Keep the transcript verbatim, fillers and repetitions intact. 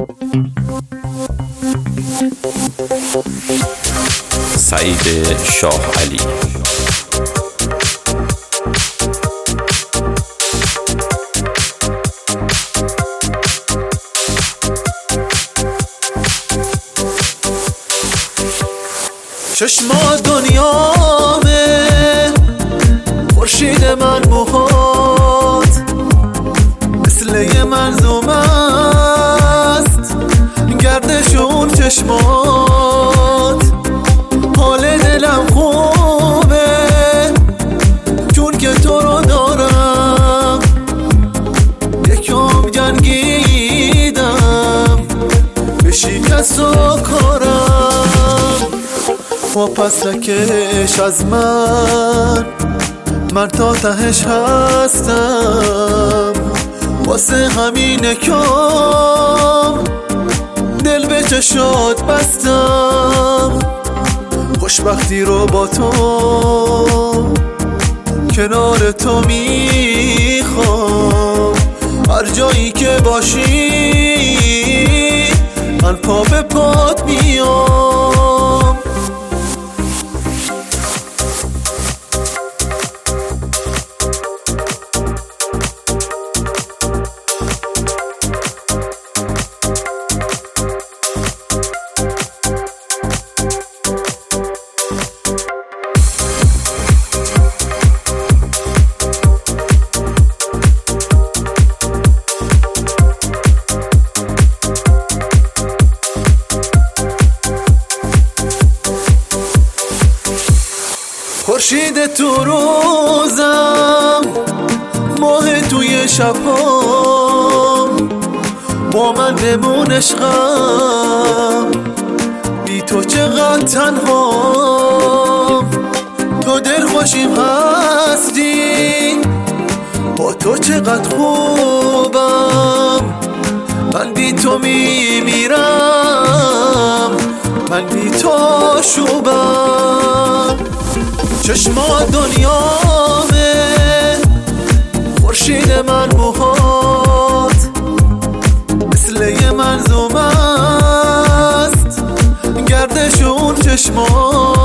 سعید شاه علی. چشما دنیامه، خورشید من موهات مثل یه منظومه است، گردش اون چشمات. حال دلم خوبه چون که تو رو دارم، یکم جنگیدم به شکست و کارم. و پس نکش از من، من تا تهش هستم، واسه همینه کم دل به چشات بستم. خوشبختی رو با تو کنار تو میخوام، هر جایی که باشی من پا به پات میام. خورشید تو روزم، ماه توی شبام، با من بمون عشقم، بی تو چقدر تنهام. تو دل خوشیم هستی، با تو چقدر خوبم. من بی تو میمیرم، من بی تو شوبم. چشما دنیامه، خورشید من موهات مثل یه منظومه است، گردش اون چشمات.